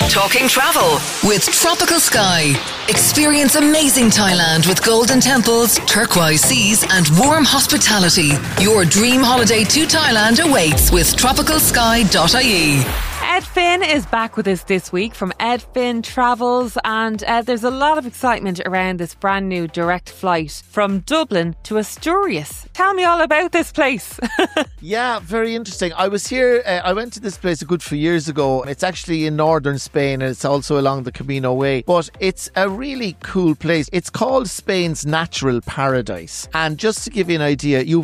Talking travel with Tropical Sky. Experience amazing Thailand with golden temples, turquoise seas and warm hospitality. Your dream holiday to Thailand awaits with tropicalsky.ie. Ed Finn is back with us this week from Ed Finn Travels, and there's a lot of excitement around this brand new direct flight from Dublin to Asturias. Tell me all about this place. Yeah, very interesting. I was here, I went to this place a good few years ago. It's actually in northern Spain and it's also along the Camino Way, but it's a really cool place. It's called Spain's Natural Paradise. And just to give you an idea, you've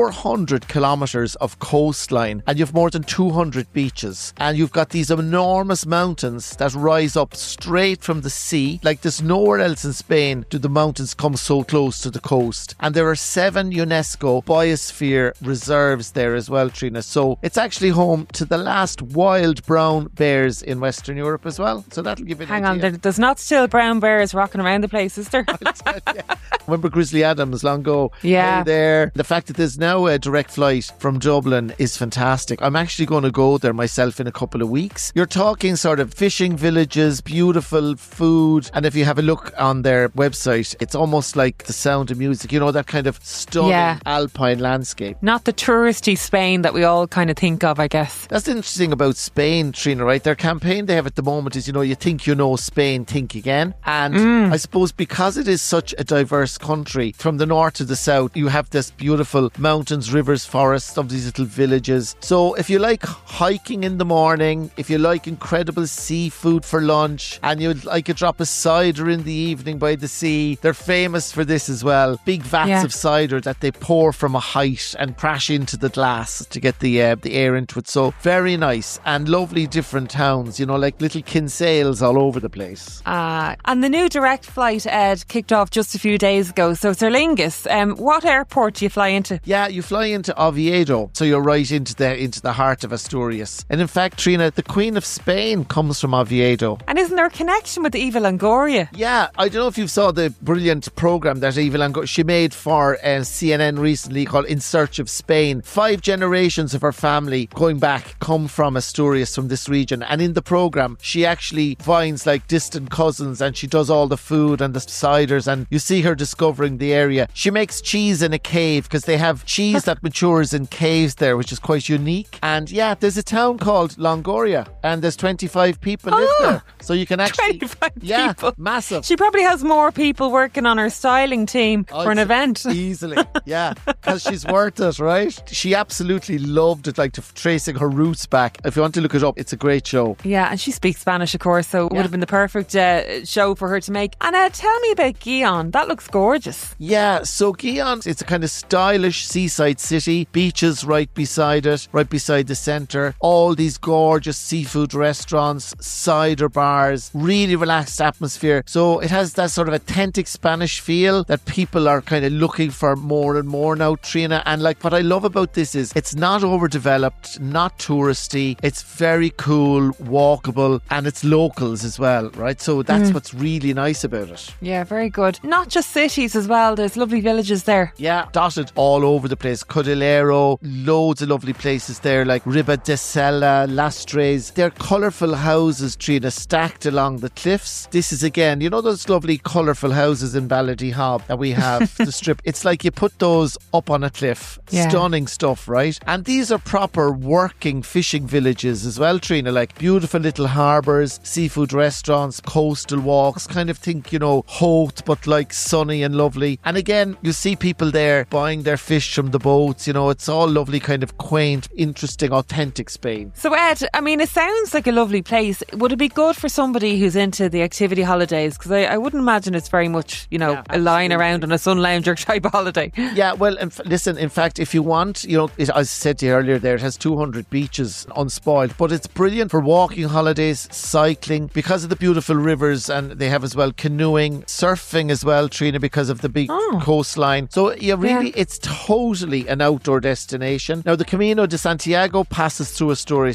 400 kilometres of coastline and you've more than 200 beaches. And you've got these enormous mountains that rise up straight from the sea. Like there's nowhere else in Spain do the mountains come so close to the coast. And there are 7 UNESCO biosphere reserves there as well, Trina. So it's actually home to the last wild brown bears in Western Europe as well. So that'll give you an idea. Hang on, there's not still brown bears rocking around the place, is there? Remember Grizzly Adams long ago? Yeah. There. The fact that there's now a direct flight from Dublin is fantastic. I'm actually going to go there myself in a couple of weeks. You're talking sort of fishing villages, beautiful food, and if you have a look on their website, it's almost like The Sound of Music, you know, that kind of stunning alpine landscape. Not the touristy Spain that we all kind of think of, I guess. That's interesting about Spain, Trina, right? Their campaign they have at the moment is, you know, you think you know Spain, think again. And I suppose because it is such a diverse country, from the north to the south, you have this beautiful mountains, rivers, forests of these little villages. So if you like hiking in the morning, if you like incredible seafood for lunch, and you'd like a drop of cider in the evening by the sea, they're famous for this as well. Big vats of cider that they pour from a height and crash into the glass to get the air into it. So very nice and lovely different towns, you know, like little Kinsales all over the place. And the new direct flight, Ed, kicked off just a few days ago. So it's Aer Lingus. What airport do you fly into? Yeah, you fly into Oviedo, so you're right into the heart of Asturias. And in fact, Trina, the Queen of Spain comes from Oviedo. And isn't there a connection with Eva Longoria? Yeah, I don't know if you saw the brilliant programme that Eva Longoria she made for CNN recently called In Search of Spain. 5 generations of her family going back come from Asturias, from this region. And in the programme, she actually finds like distant cousins and she does all the food and the ciders, and you see her discovering the area. She makes cheese in a cave because they have cheese that matures in caves there, which is quite unique. And yeah, there's a town called Longoria and there's 25 people live there. So you can actually 25 people. Massive. She probably has more people working on her styling team for an event. Easily, yeah, because she's worth it, right? She absolutely loved it, like tracing her roots back. If you want to look it up, it's a great show. Yeah, and she speaks Spanish, of course, so it would have been the perfect show for her to make. And tell me about Gijón. That looks gorgeous. Yeah, so Gijón, it's a kind of stylish seaside city, beaches right beside it, right beside the centre, all these gorgeous seafood restaurants, cider bars, really relaxed atmosphere. So it has that sort of authentic Spanish feel that people are kind of looking for more and more now, Trina. And like what I love about this is it's not overdeveloped, not touristy, it's very cool, walkable, and it's locals as well, right? So that's what's really nice about it. Yeah, very good. Not just cities as well, there's lovely villages there. Yeah, dotted all over the place. Cudillero, loads of lovely places there like Ribadesella, Lastres. They're colourful houses, Trina, stacked along the cliffs. This is again, you know those lovely colourful houses in Ballydehob that we have, the strip. It's like you put those up on a cliff. Yeah. Stunning stuff, right? And these are proper working fishing villages as well, Trina, like beautiful little harbours, seafood restaurants, coastal walks, kind of think, you know, Hoth, but like sunny and lovely. And again, you see people there buying their fish from the boats, you know, it's all lovely, kind of quaint, interesting, authentic Spain. So Ed, I mean, it sounds like a lovely place. Would it be good for somebody who's into the activity holidays? Because I wouldn't imagine it's very much, you know, a lying around on a sun lounger type of holiday. Yeah, well, listen, in fact, if you want, you know, as I said to you earlier there, it has 200 beaches unspoiled, but it's brilliant for walking holidays, cycling, because of the beautiful rivers, and they have as well canoeing, surfing as well, Trina, because of the big coastline. So yeah, really, it's totally an outdoor destination. Now, the Camino de Santiago passes through Asturias as well.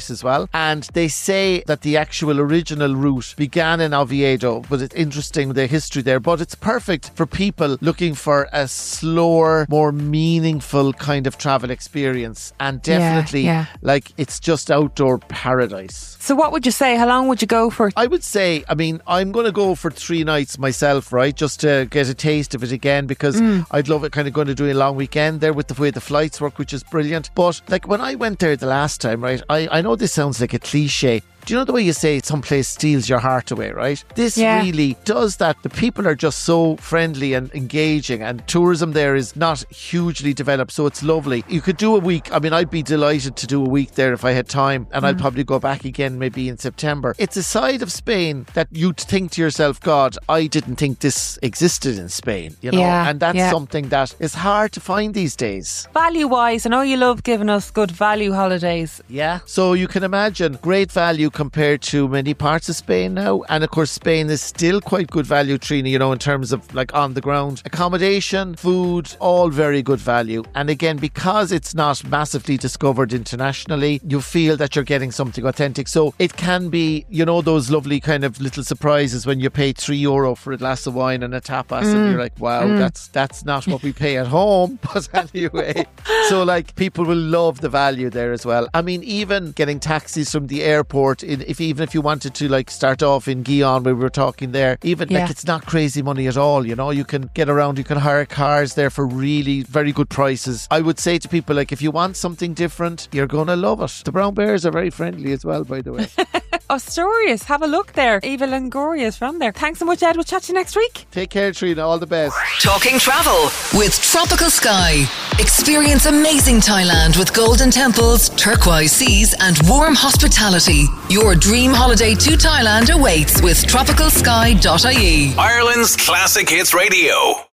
well. And they say that the actual original route began in Oviedo, but it's interesting the history there. But it's perfect for people looking for a slower, more meaningful kind of travel experience. And definitely, like, it's just outdoor paradise. So what would you say? How long would you go for? I would say, I mean, I'm going to go for 3 nights myself, right? Just to get a taste of it again, because I'd love it kind of going to do a long weekend there with the way the flights work, which is brilliant. But like when I went there the last time, right, I know this sounds like a cliche. Do you know the way you say someplace steals your heart away, right? This really does that. The people are just so friendly and engaging, and tourism there is not hugely developed, so it's lovely. You could do a week. I mean, I'd be delighted to do a week there if I had time, and I'd probably go back again maybe in September. It's a side of Spain that you'd think to yourself, God, I didn't think this existed in Spain, you know? And that's something that is hard to find these days. Value-wise, I know you love giving us good value holidays. Yeah. So you can imagine great value compared to many parts of Spain now. And of course, Spain is still quite good value, Trina, you know, in terms of like on the ground. Accommodation, food, all very good value. And again, because it's not massively discovered internationally, you feel that you're getting something authentic. So it can be, you know, those lovely kind of little surprises when you pay €3 for a glass of wine and a tapas and you're like, wow, that's not what we pay at home. But anyway, so like people will love the value there as well. I mean, even getting taxis from the airport, even if you wanted to like start off in Gijón where we were talking there, even like it's not crazy money at all, you know, you can get around, you can hire cars there for really very good prices. I would say to people, like, if you want something different, you're going to love it. The brown bears are very friendly as well, by the way. Asturias, have a look there. Eva Longoria is from there. Thanks so much, Ed. We'll chat to you next week. Take care, Trina. All the best. Talking travel with Tropical Sky. Experience amazing Thailand with golden temples, turquoise seas and warm hospitality. Your dream holiday to Thailand awaits with tropicalsky.ie. Ireland's Classic Hits Radio.